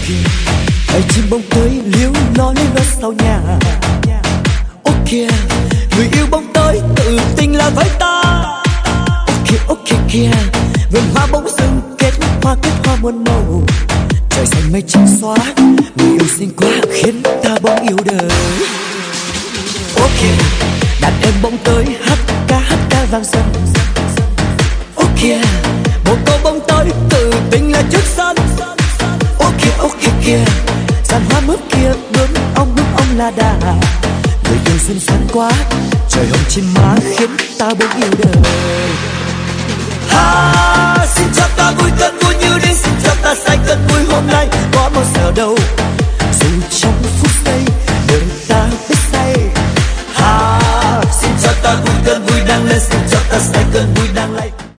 Bầy chim bóng tới líu lo lên lót sau nhà. Ô kìa, người yêu bóng tới tự tình là với ta. Ô kìa kìa, vườn hoa bỗng dưng kết hoa muôn màu. Trời xanh mây trắng xóa, người yêu xinh quá khiến ta bỗng yêu đời. Ô kìa, đàn em bỗng tới hát ca vang dần. Ô kìa, một cô bỗng tới tự tình là trước sân. Ô kìa kìa, dàn hoa mướp kia bướm ong la đà. Người yêu xinh xắn quá, trời hồng trên má khiến ta bỗng yêu đời.